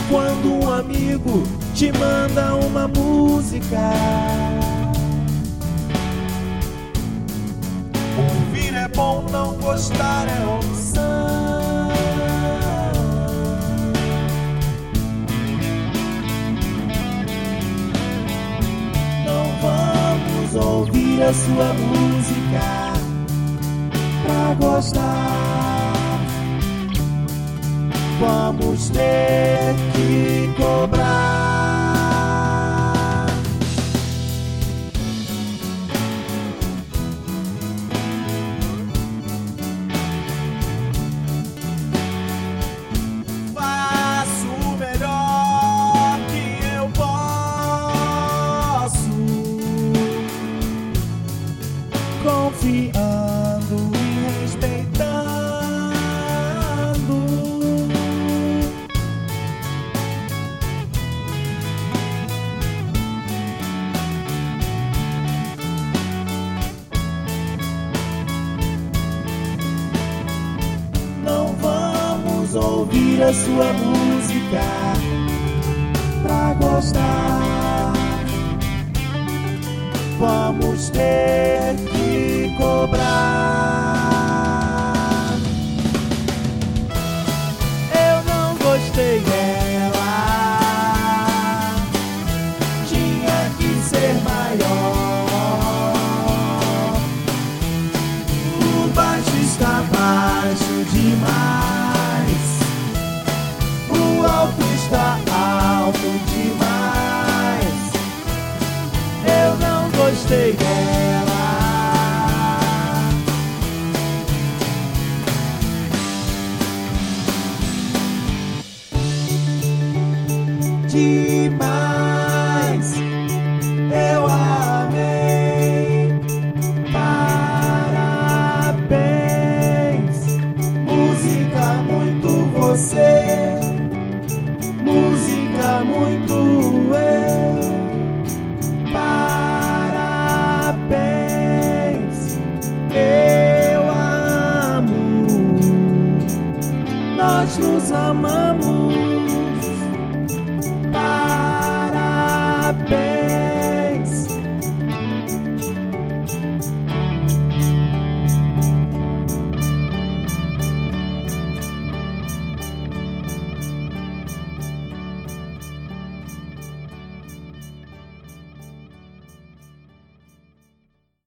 quando um amigo te manda uma música. Ouvir é bom, não gostar é opção. Não vamos ouvir a sua música pra gostar. Vamos ter que cobrar. Faço o melhor que eu posso, confiando e respeitando. Não vamos ouvir a sua música pra gostar. Vamos ter que cobrar. Eu não gostei dela, tinha que ser maior. O baixo está baixo demais, o alto está alto demais. Eu não gostei dela. Demais, eu amei. Parabéns, música muito você, música muito eu. Parabéns, eu amo. Nós nos amamos.